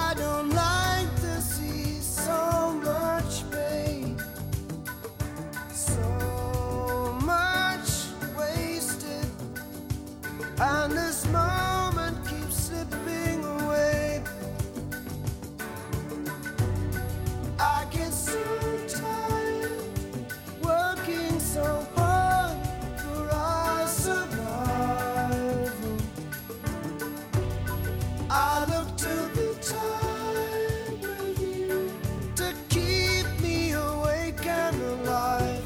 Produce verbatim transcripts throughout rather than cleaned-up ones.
I don't like to see so much pain, so much wasted, and this moment keeps slipping away. I get so tired working so hard for our survival. I look to the time with you to keep me awake and alive.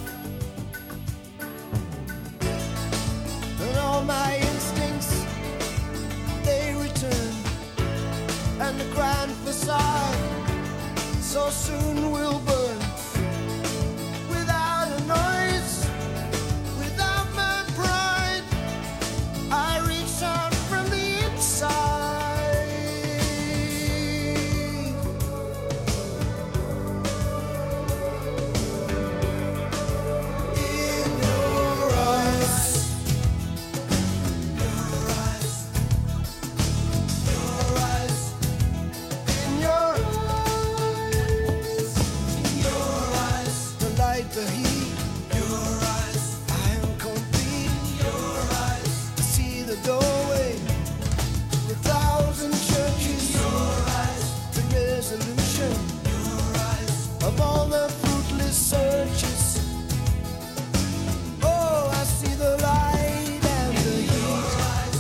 And all my instincts, they return, and the grand facade so soon will burn. Without a noise, without my pride, I reach out from the inside. In your eyes, your eyes, your eyes, in your eyes, your eyes, the light, the heat, your eyes, I am complete, your eyes, I see the doorway to a thousand churches, your eyes, the resolution, your eyes, of all the fruitless searches. Oh, I see the light and the heat.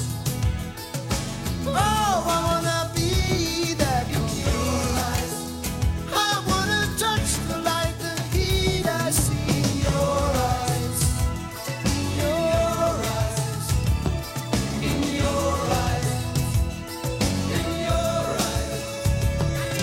Oh, I wanna be that complete. I wanna touch the light, the heat. I see in your eyes, in your eyes, in your eyes, in your eyes.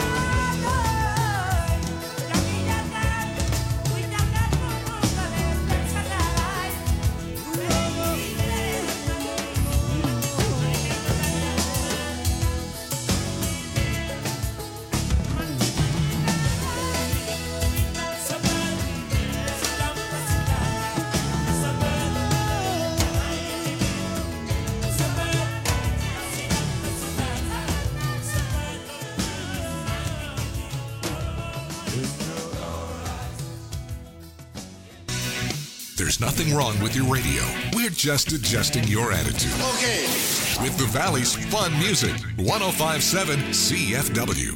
There's nothing wrong with your radio. We're just adjusting your attitude. Okay. With the Valley's fun music, one oh five point seven C F W.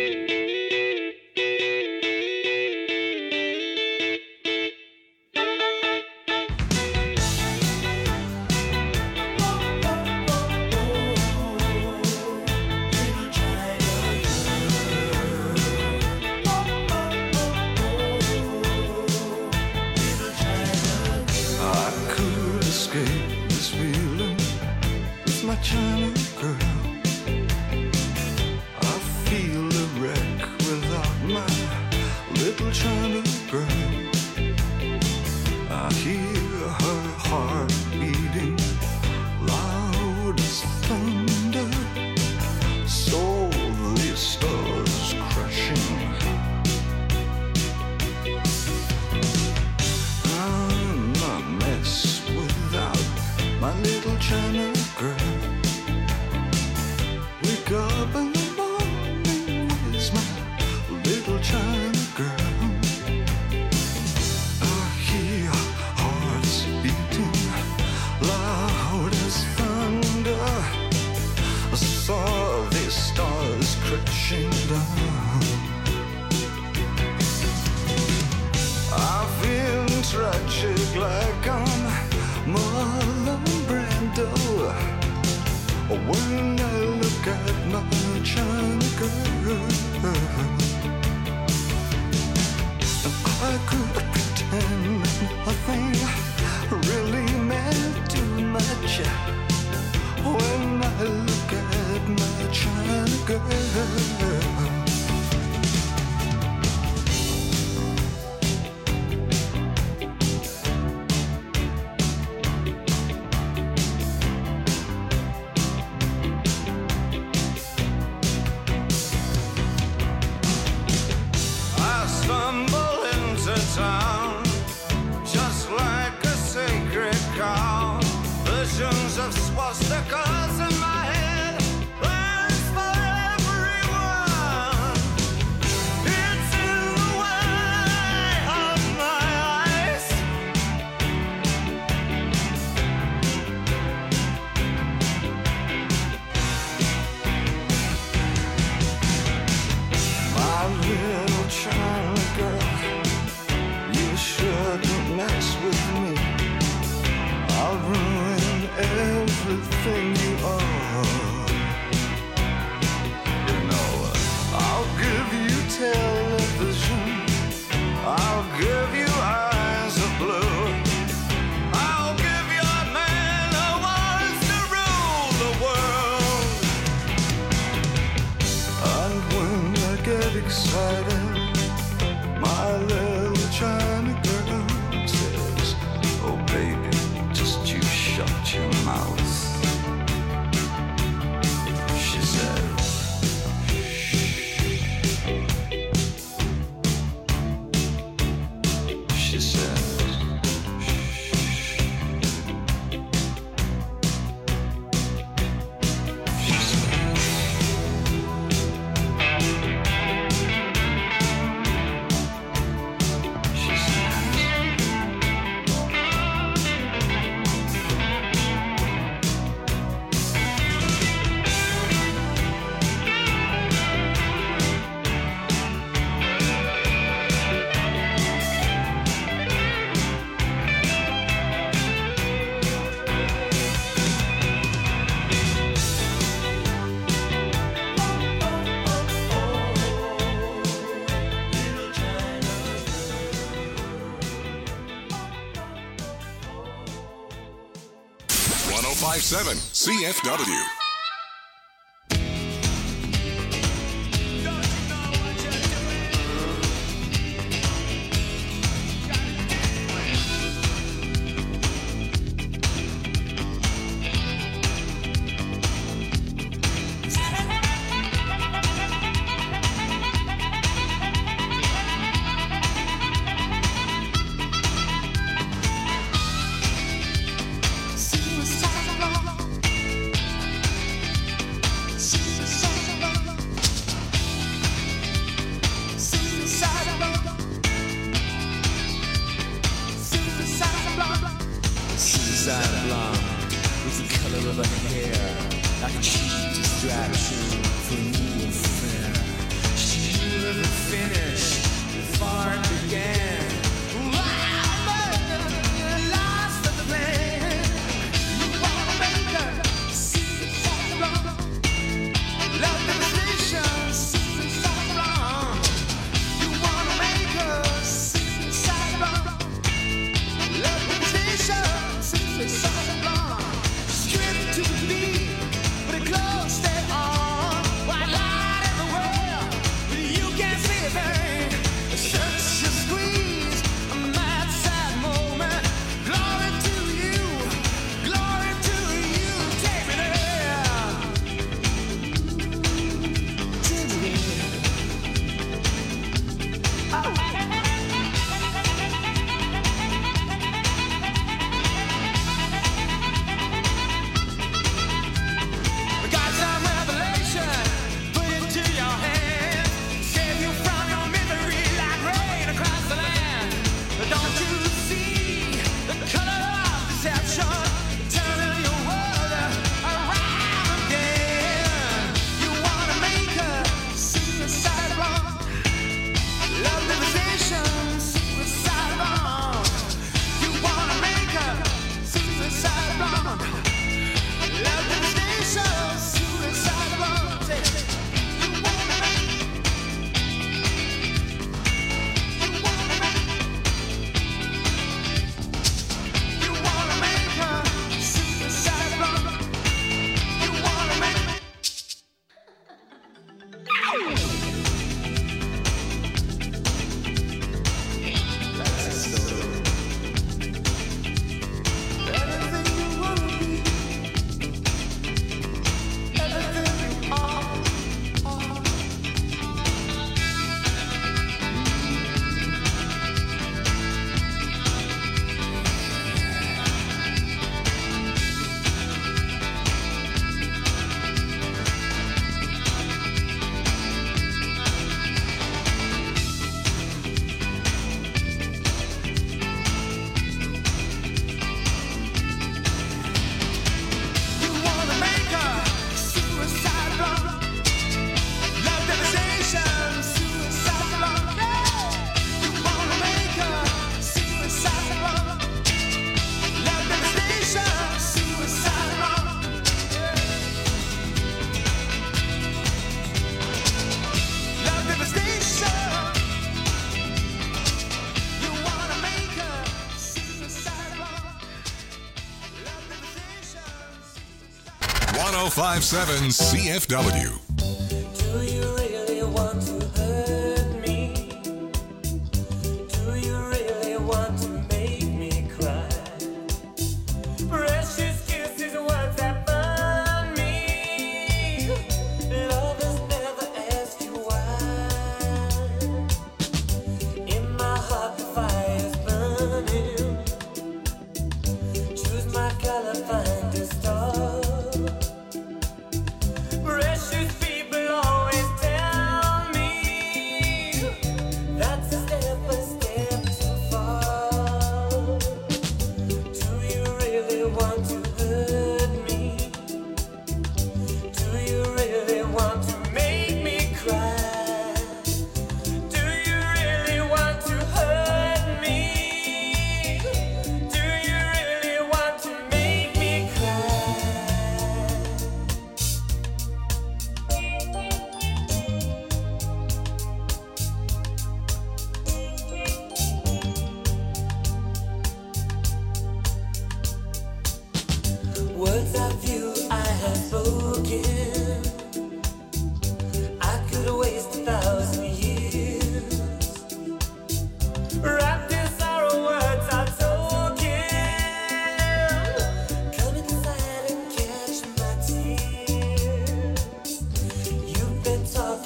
I could escape this feeling with my China girl. I feel a wreck without my little China girl. I hear her heart beating loud as thunder. So the stars crashing. I'm a mess without my little China girl. Wake up in the morning, where's my little China girl? I hear hearts beating loud as thunder. I saw the stars crashing down. I feel tragic like I'm Marlon Brando when I look at my China girl. I could pretend nothing really meant too much when I look at my China girl. I stumble into town just like a sacred cow. Visions of swastikas in my head, plans for everyone. five seven C F W. Suicide blonde was the color of her hair, like a cheap distraction for a new affair. She knew the finish before it began. Lost the plan. You wanna make her suicide blonde. Love devastation, suicide blonde. You wanna make her suicide blonde. Love devastation. Suicide blonde, stripped to the beat, but her clothes stay on. White light everywhere, but you can't see a thing. Search and squeeze, a mad sad moment. Glory to you, glory to you. Take me there, take me there. Oh. one oh five seven C F W. Do you really want to hurt me? Do you really want to make me cry? Precious kisses, words that burn me. Lovers never ask you why. In my heart the fire's burning. Choose my color, find a star. Precious people always tell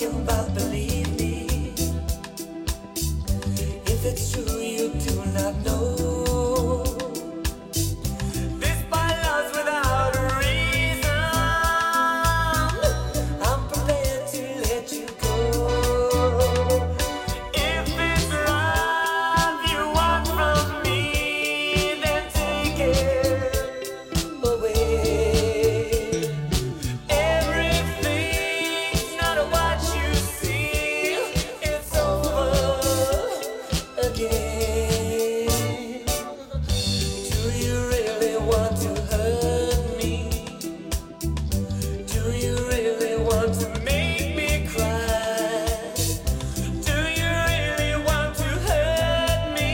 talking about, believe me. If it's true, you do not know. This by love's without a reason. I'm prepared to let you go. If it's love you want from me, then take it away. Everything's not what you see. It's over again. Do you really want to hurt me? Do you really want to make me cry? Do you really want to hurt me?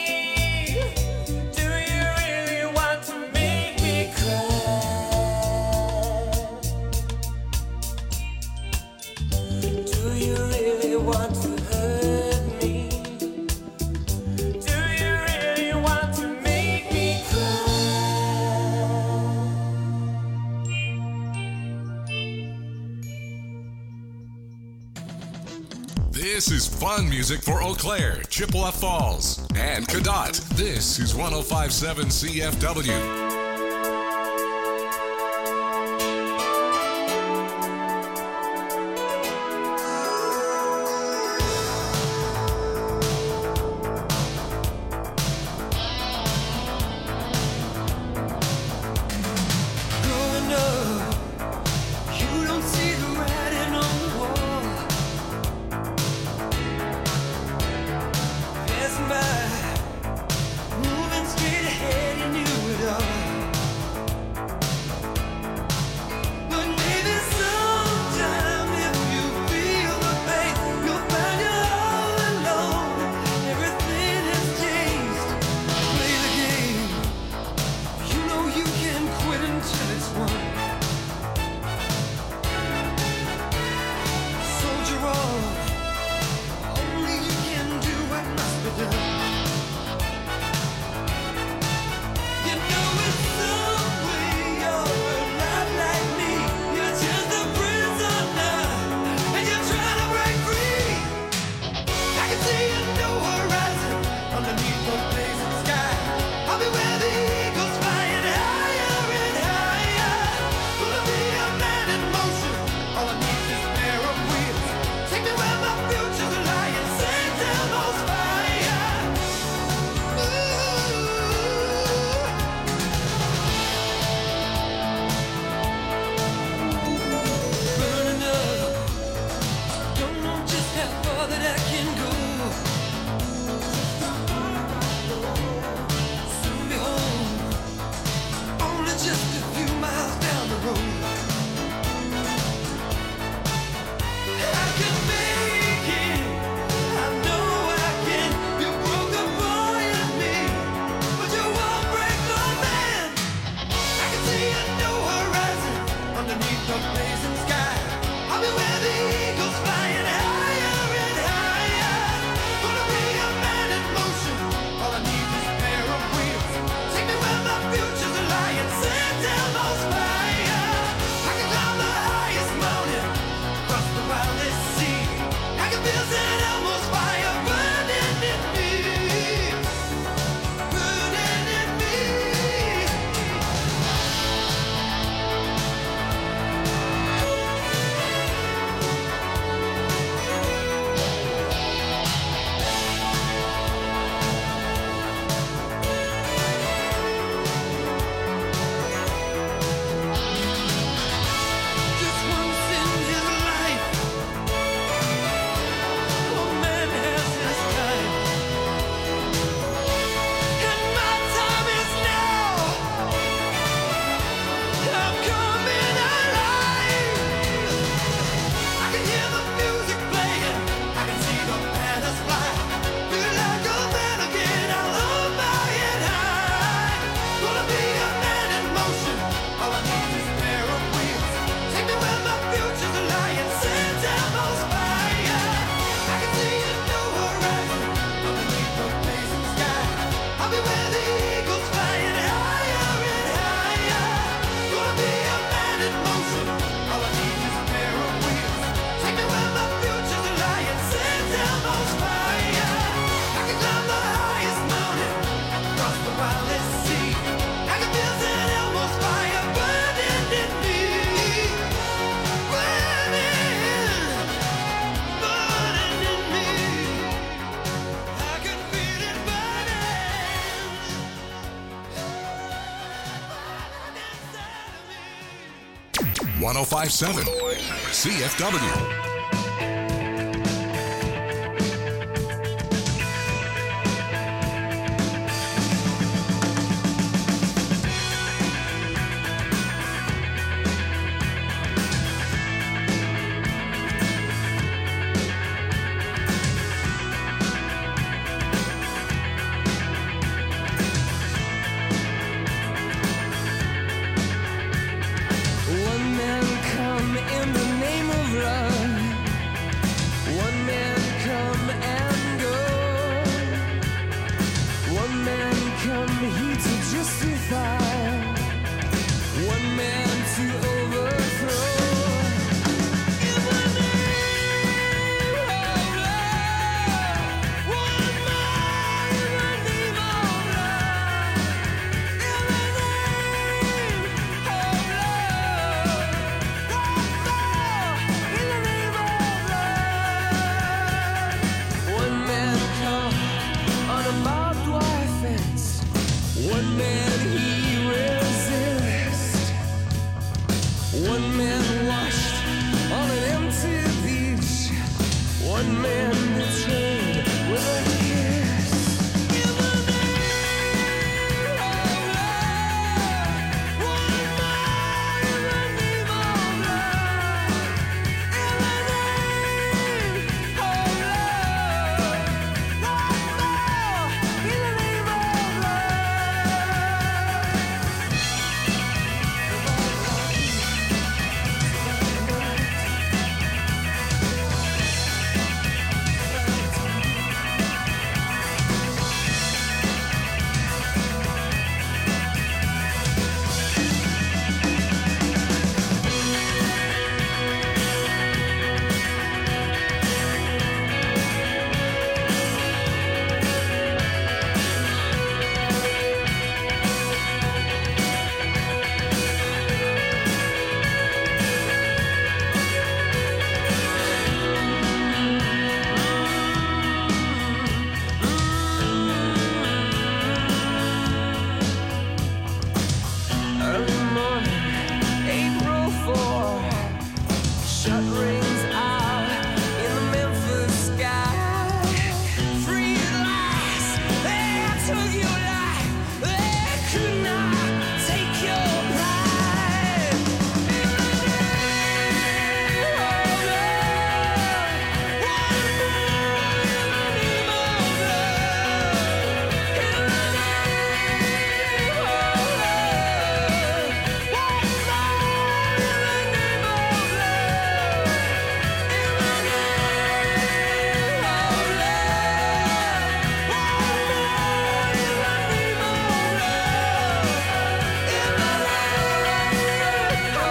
Do you really want to make me cry? Do you really want to hurt me? Do you really want to make me cry? This is fun music for Eau Claire, Chippewa Falls, and Cadott. This is one oh five point seven C F W. Growing up, you don't see the writing on the wall. Passing by, moving straight ahead, you knew it all. one oh five point seven C F W. One man come in the name of love. One man come and go. One man come here to justify. One man to overthrow. In the name of love. One man in the name of love. In the name of love. In the name of love. One man come on a barbed wire fence. One man he resist. One man washed on an empty beach. One man betrayed with a kiss. In the name of love. One man in the name of love. In the name of love. One more in the name of love. Early morning, April fourth. Shut rings out in the Memphis sky. Free at last, they took your life. They could not take your pride. In the name of love. One more in the name of love. In the name of love. One more in the name of love. In the name of love. One more in the name of love. In the name of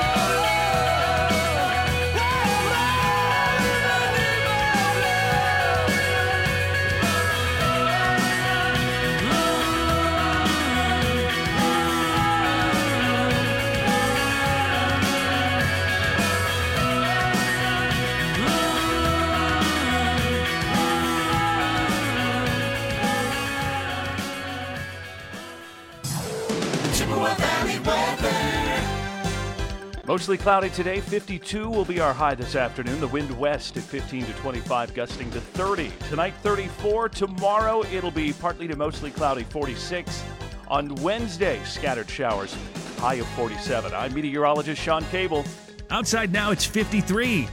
Mostly cloudy today, fifty-two will be our high this afternoon. The wind west at fifteen to twenty-five, gusting to thirty. Tonight, thirty-four. Tomorrow, it'll be partly to mostly cloudy, forty-six. On Wednesday, scattered showers, high of forty-seven. I'm meteorologist Sean Cable. Outside now, it's fifty-three.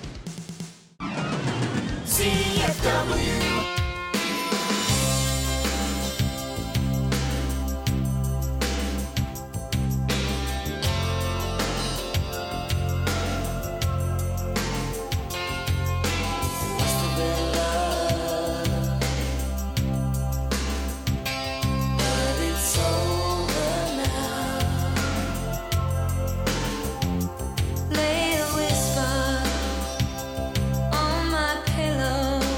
C F W. Must have been love, but it's over now. Lay a whisper on my pillow.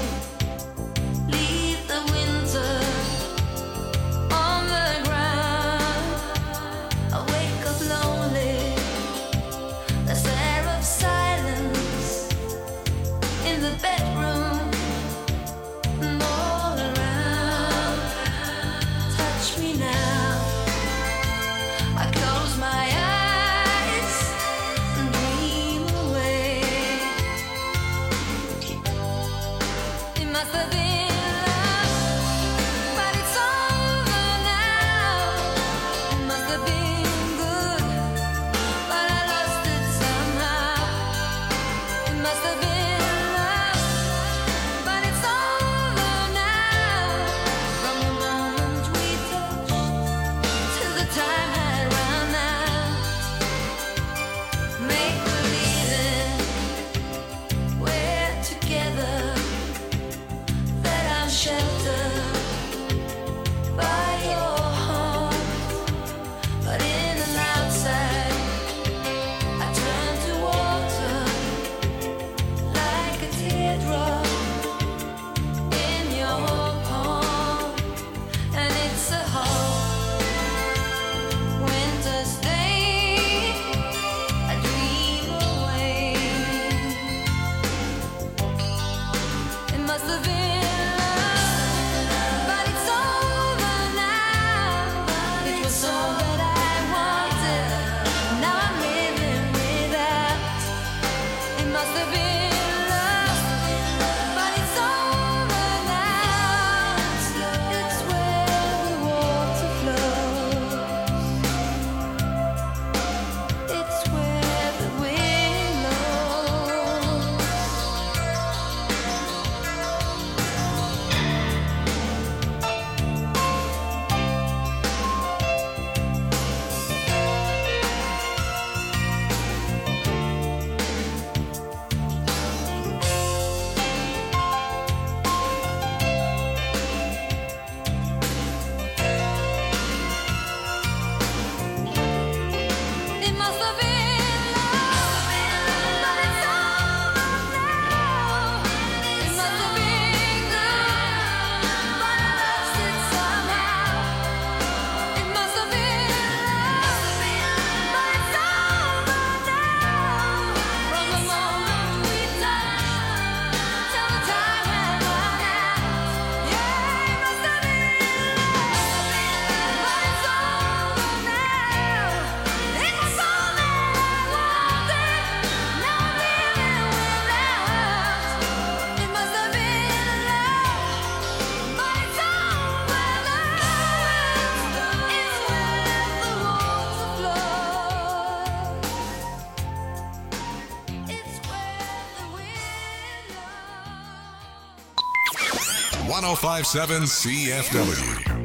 one oh five point seven C F W.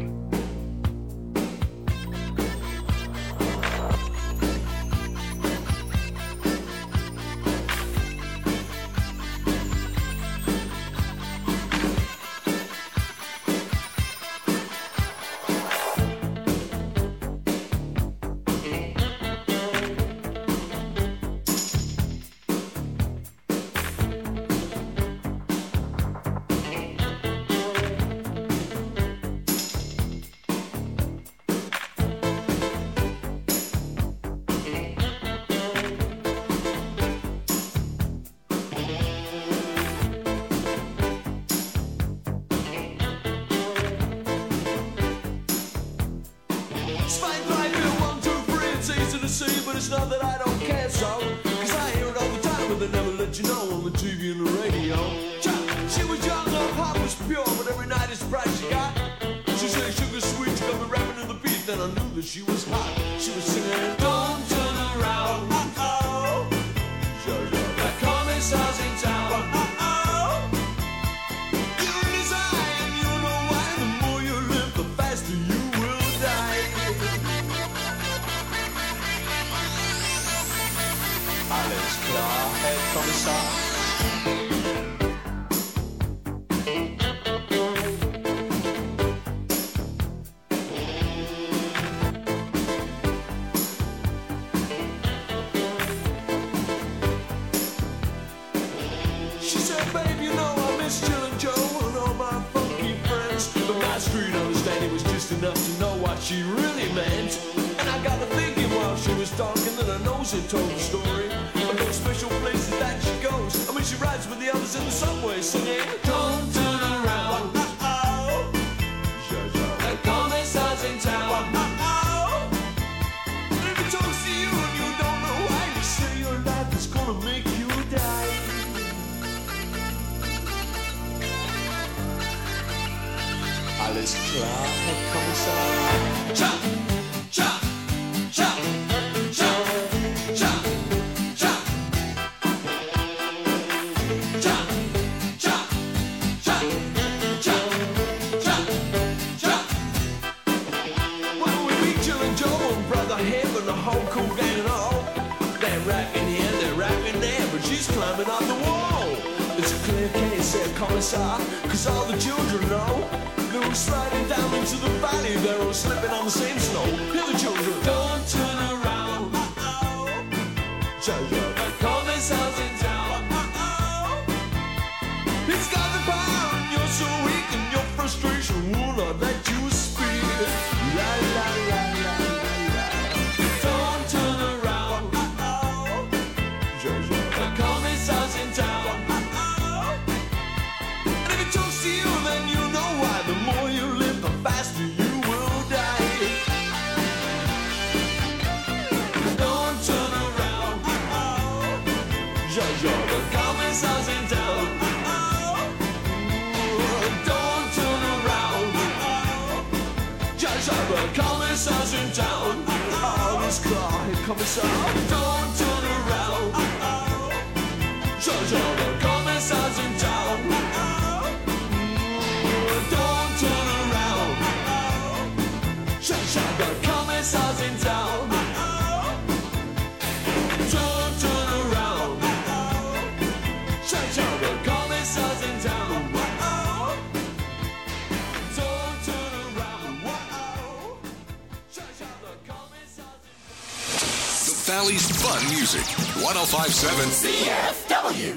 But it's not that I don't care so, cause I hear it all the time, but they never let you know on the T V and the radio. She was young, her heart was pure, but every night it's the price she got. She said sugar sweet, she got me rapping to the beat, then I knew that she was hot. She was singing, don't turn around, uh-oh, that commissar's in town, uh-oh. You're in his eye, and you know why, the more you live, the faster you will die. Alles klar, Herr Kommissar. She said, babe, you know I miss Jill and Joe and all my funky friends. But my street understanding was just enough to know what she really meant. And I got to thinking while she was talking that her nose had told the story of those special places that she goes. I mean, she rides with the others in the subway singing, don't turn around, uh-oh, the commissar's in town, uh-oh. And if he talks to you and you don't know why, you say your life is gonna make you die. Alles klar, Herr Kommissar. Cha, cha, cha, cha, cha, cha, cha, cha, cha, cha, cha, cha. Well, we meet Jill and Joe and Brother Hib and the whole cool gang and all. They're rapping here, they're rapping there, but she's climbing up the wall. It's a clear case, Herr Kommissar, cause all the children know. They were sliding down into the valley, they're all slipping on the same snow. Hear the children, don't turn around, uh-oh, the commissar's in town, uh-oh. He's got the power and you're so weak and your frustration will not let you speak. La la la la la la. Don't turn around, uh-oh, the commissar's in town, uh-oh. And if he talks to you then you know why. The more you live, the faster you will die. Don't turn around, uh-oh, Jojo, the commissar's in town, uh-oh. Don't turn around, uh-oh, Jojo, the commissar's in town, uh-oh. Alles klar, Herr Kommissar. Don't turn around, uh-oh, Jojo, the commissar's in town, uh-oh. Don't turn around, uh-oh, Jojo, the commissar's in town, uh-oh. Don't turn around, uh-oh, Jojo, the commissar's in town, uh-oh. Don't turn around, uh-oh, Jojo, the commissar's in town. The Valley's fun music. one oh five point seven C F W.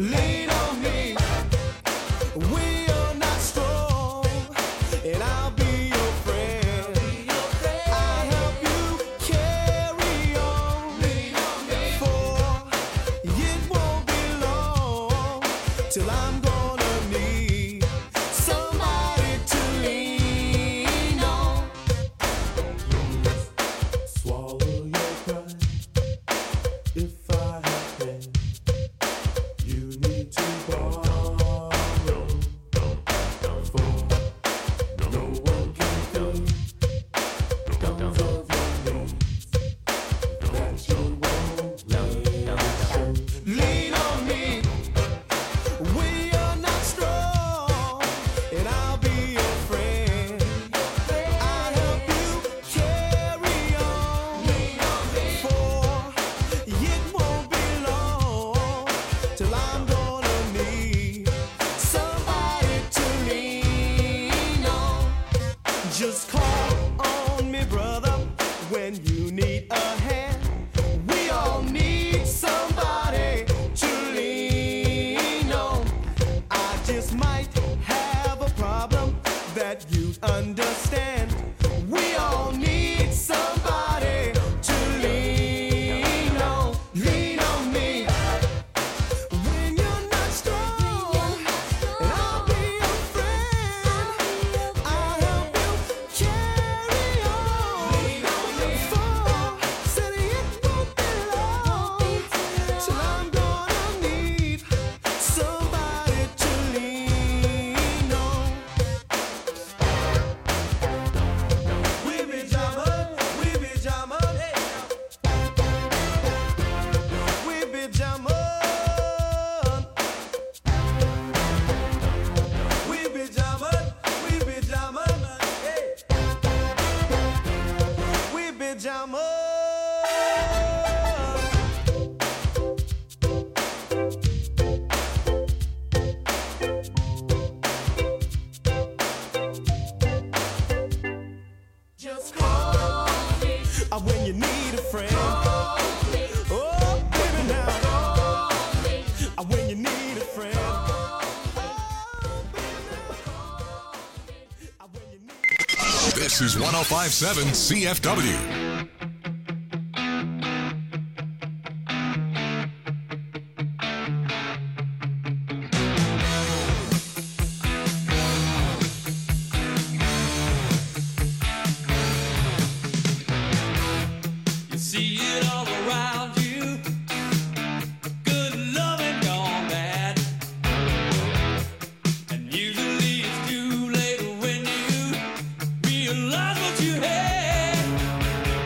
lean on me. We are not strong, and I'll be your friend. I'll help you carry on, for it won't be long till I'm gonna need somebody to lean on. Swallow your pride. If I have pain, you need to borrow. For no one can feel comes of your needs that you won't lean. Lean on me. We are not strong, and I'll be your friend. I'll help you carry on, for it won't be long till I'm gonna need somebody to lean on. Just call on me, brother, when you need a hand. We all need somebody to lean on. I just might have a problem that you understand. We all need somebody to lean on. Lean on me when you're not strong, and I'll be your friend. I'll help you carry on. For said it won't be long till I'm gonna need somebody to lean on. We be jamming, we be jamming, we be jamming, we be jamming, we be jamming, hey. We be jamming. Just call me uh, when you need a friend. Call me. Oh, baby, now. Call me uh, when you need a friend. Oh, baby, now. Call me uh, when you need. This is one oh five point seven C F W. You see it all around you. Good loving gone bad. And usually it's too late when you realize what you had.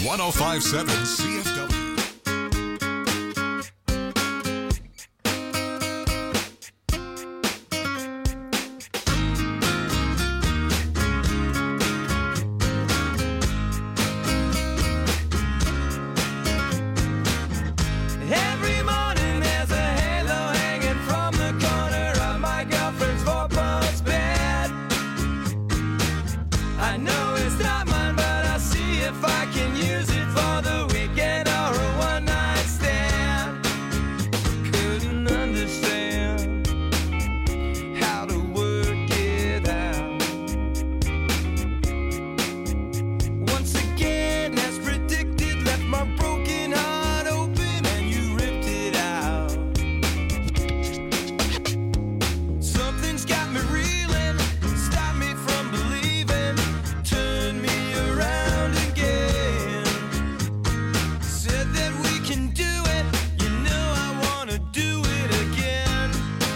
one oh five point seven C F W. Every morning there's a halo hanging from the corner of my girlfriend's four-post bed. I know it's not mine, but I'll see if I can use it for the weekend or a one-night stand. Couldn't understand how to work it out. Once again, as predicted, left my broken heart open and you ripped it out. Something's got me reeling, stopped me from believing, turned me around again. Said that we can do it, you know I wanna do it again.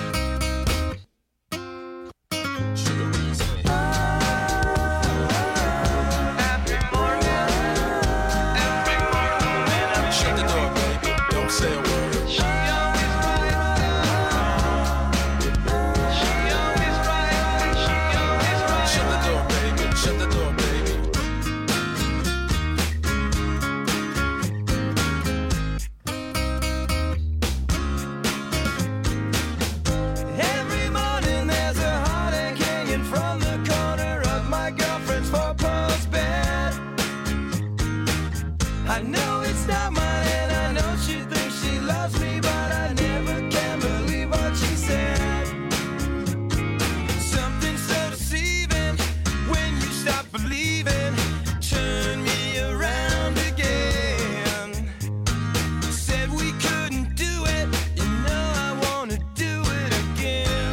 Every morning, every morning when I'm Shut the door, baby. Don't say a word. She always right. She always right. She always right. Shut the door, baby. Shut the door, baby. Every morning there's a heartache hanging from the corner of my girlfriend's four-post bed. I know it's not mine and I know she thinks she loves me, but I never can believe what she said. Something so deceiving when you stop believing, turn me around again. Said we couldn't do it, you know I wanna do it again.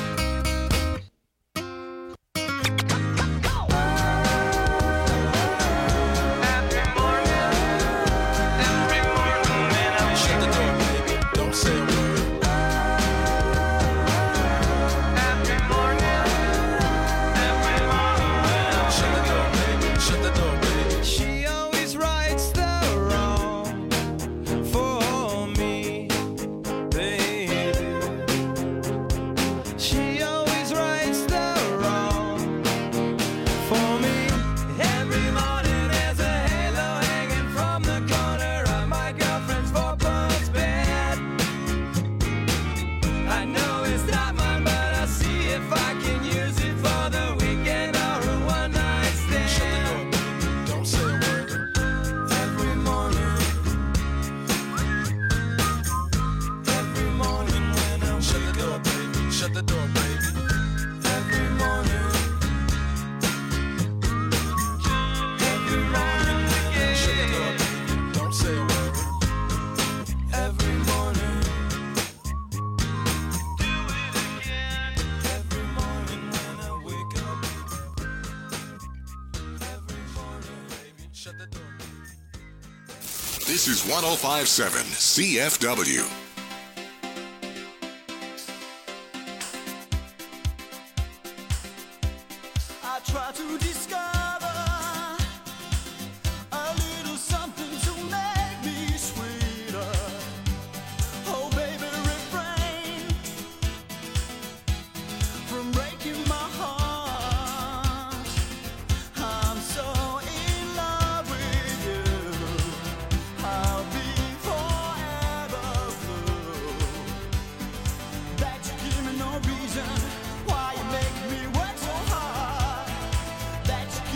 Every morning, every morning when I'm Shut the door, baby. Don't say a word. every morning, every morning when I'm Shut the door, baby. Shut the door, baby. She always rights the wrong for me, baby. She always rights the wrong for me. Every morning there's a halo hanging from the corner of my girlfriend's four-post bed. I know it's not mine, but I'll see if I can use it for the weekend or a one-night stand. Shut the door, baby. Don't say a word. Every morning, every morning when I Shut the wake door, up, baby. Shut the door, baby. every morning, every morning Shut the door, again, baby. Don't say a word. every morning, do it again, every morning when I wake up, every morning. Baby, shut the door. This is one oh five point seven C F W. I try to discover a little something to make me sweeter. Oh, baby, refrain from breaking my heart. I'm so in love with you. I'll be forever blue. That you give me no reason why you make me work so hard. That you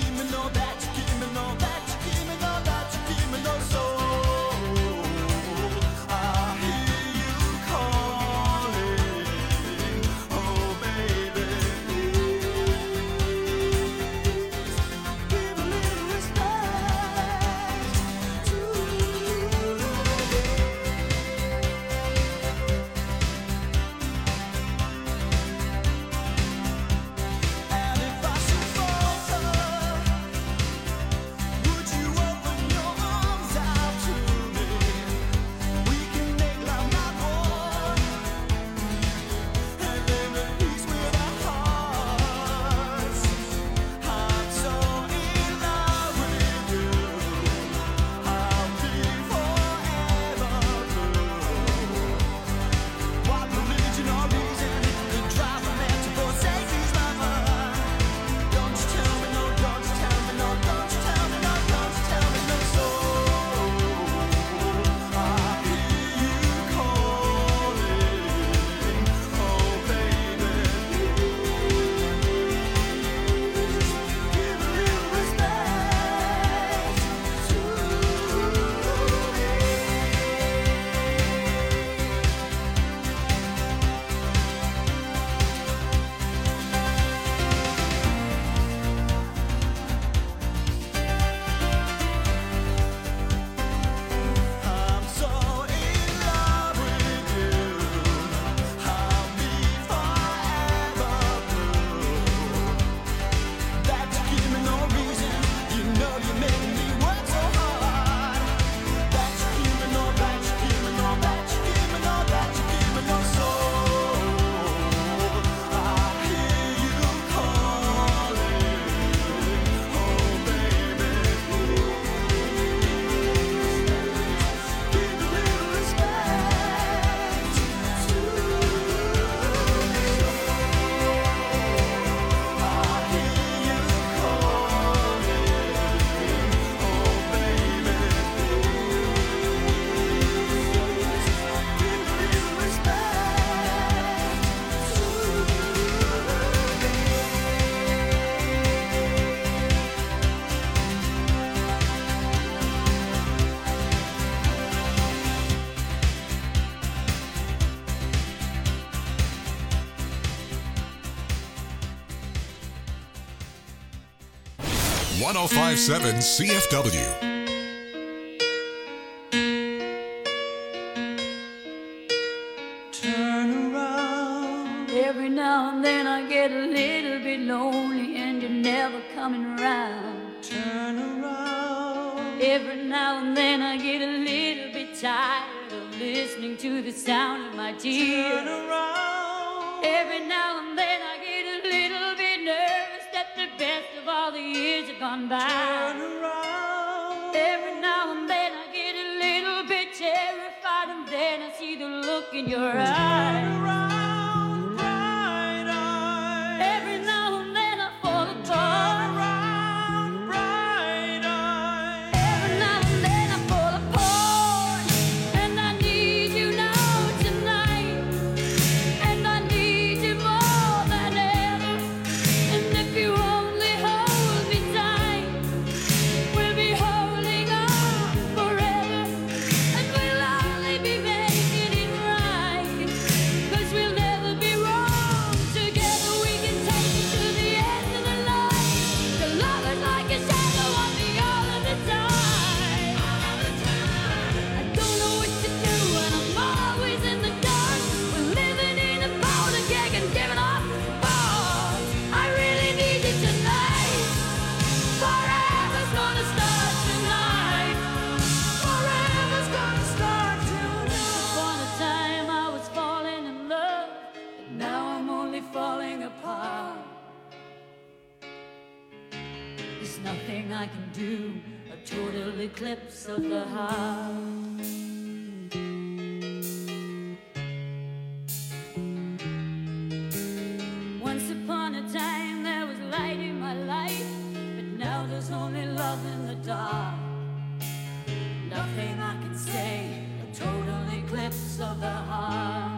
one oh five point seven C F W. Turn around. Every now and then I get a little bit lonely and you're never coming around. Turn around. Every now and then I get a little bit tired of listening to the sound of my tears. Turn around. Every now and then I get a little bit nervous that the best of all the years have gone by. Turn around. Every now and then I get a little bit terrified and then I see the look in your eyes. Turn around, bright eyes. Every now and then I fall apart. Turn around, bright eyes. Every now and then I fall apart. And I need you now tonight. And I need you more than ever. And if you only hold me tight, we'll be holding on forever. And we'll only be making it right. 'Cause we'll never be wrong. Together we can take it to the end of the line. The love is like a shadow on me all of the time. I don't know what to do and I'm always in the dark. We're living in a powder keg and giving off balls. I really need you tonight. Forever's gonna start tonight. Forever's gonna start tonight. Upon a time I was falling in love, but now I'm only falling apart. There's nothing I can do, a total eclipse of the heart. Once upon a time there was light in my life, but now there's only love in the dark. Nothing I can say, a total eclipse of the heart.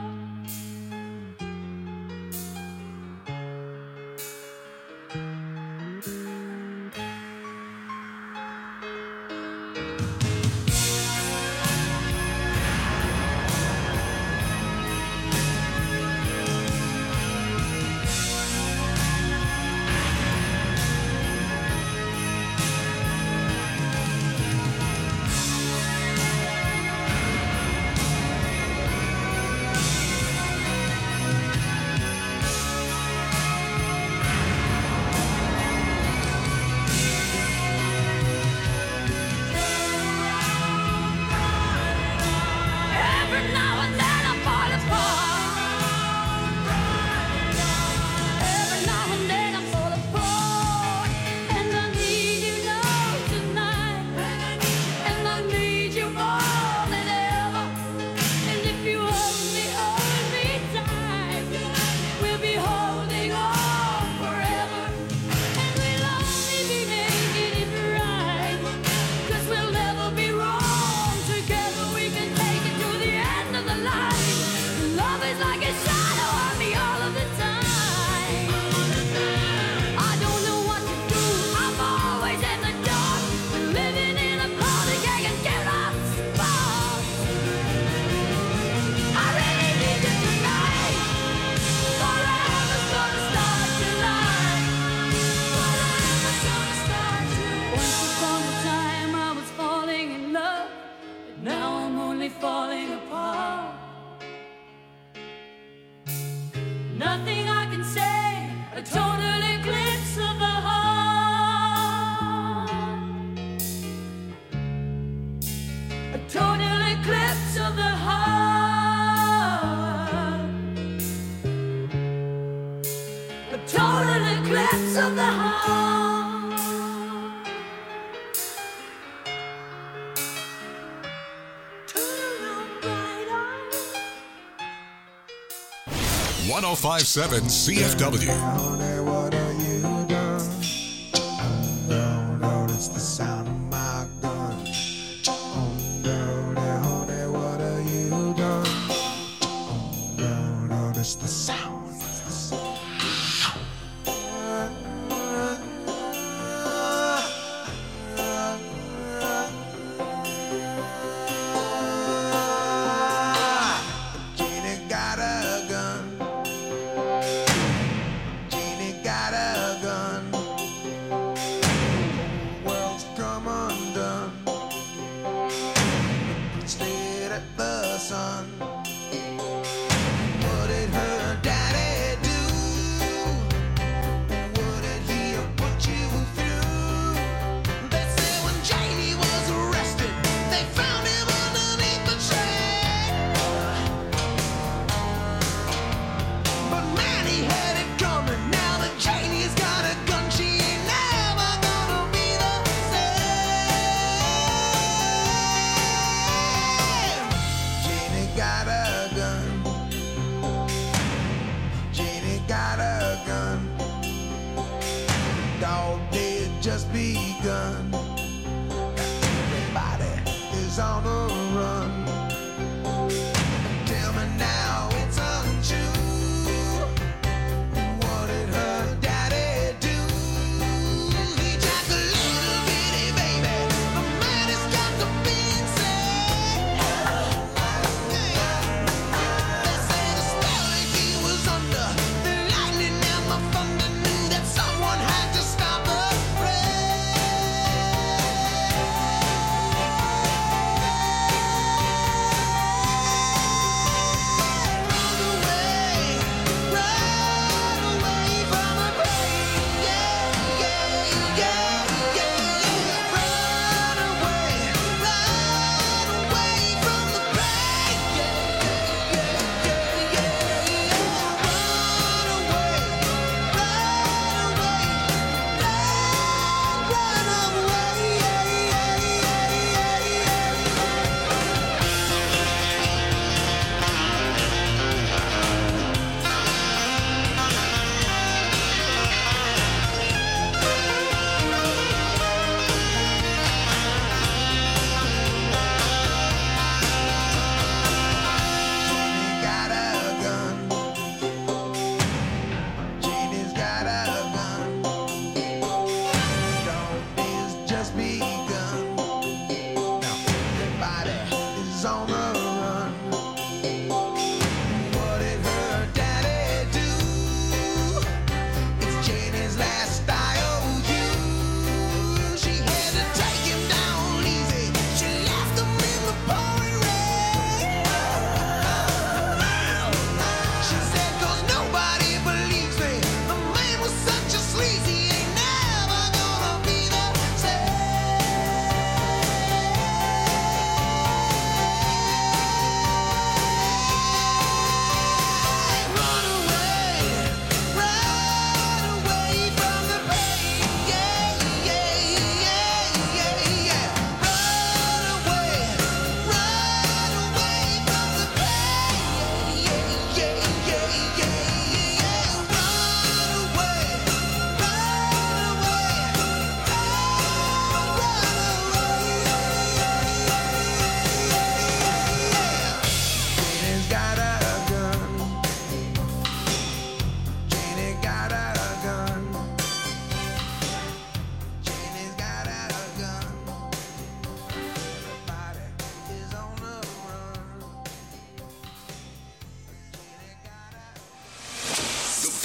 Every now and then I fall apart. Every now and then I fall apart. And I need you now tonight. And I need you more than ever. And if you only hold me tight, we'll be holding on forever. And we'll only be making it right. 'Cause we'll never be wrong. Together we can take it to the end of the line. Love is like a shadow on me all of the time. I don't know what to do, I'm always in the dark. Living in a powder keg and giving off sparks. I really need you tonight. Forever's gonna start tonight. Forever's gonna start tonight. Once upon a time I was falling in love, but now I'm only falling apart. Nothing I can say, a total eclipse of the heart. A total eclipse of the heart. A total eclipse of the heart. Turn around, bright eyes. one oh five point seven C F W. Honey, what have you done? No, no, it's the sound of my gun. Oh, no, no, honey, what have you done? No, no, it's the sound. It's the sound. Jeannie got a gun. Jeannie got a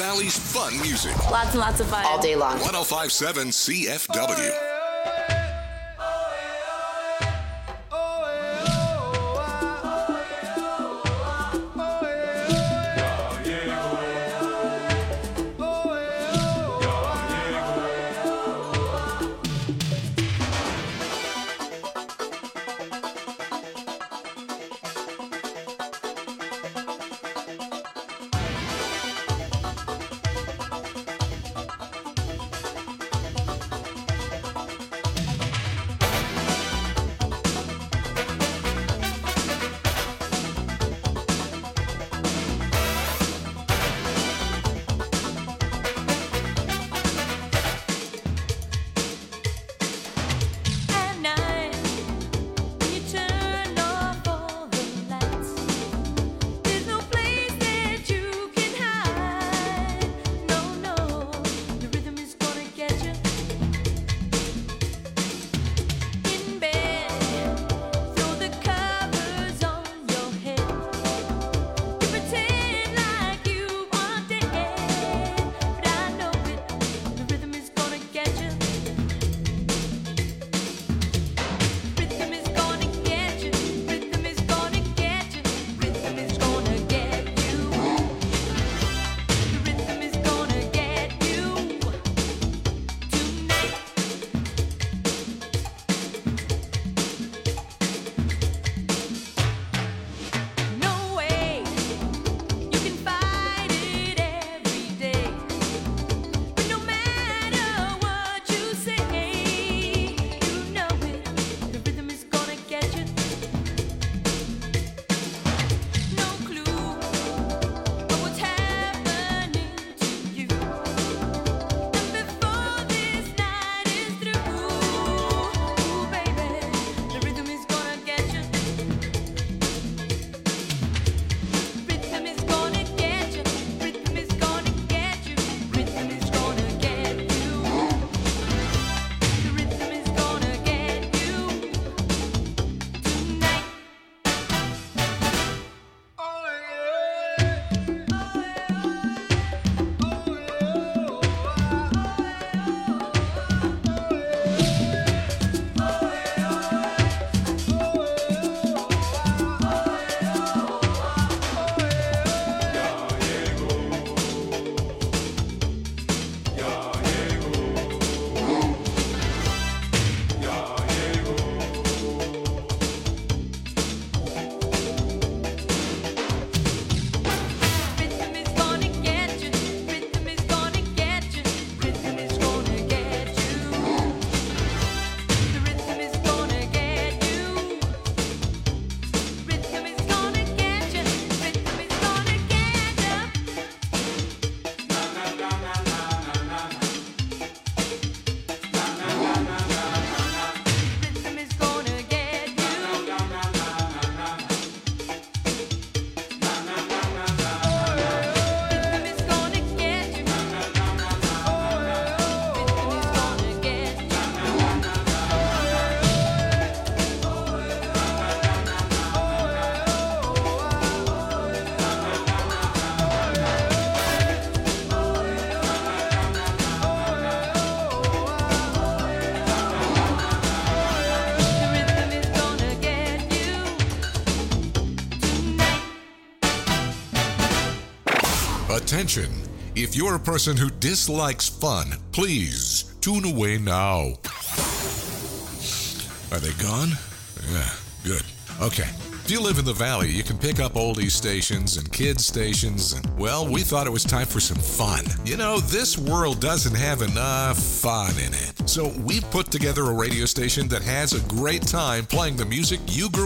Valley's fun music. Lots and lots of fun. All day long. one oh five point seven C F W. Attention, if you're a person who dislikes fun, please tune away now. Are they gone? Yeah, good. Okay. If you live in the Valley, you can pick up oldies stations and kids stations, and, well, we thought it was time for some fun. You know, this world doesn't have enough fun in it. So we put together a radio station that has a great time playing the music you grew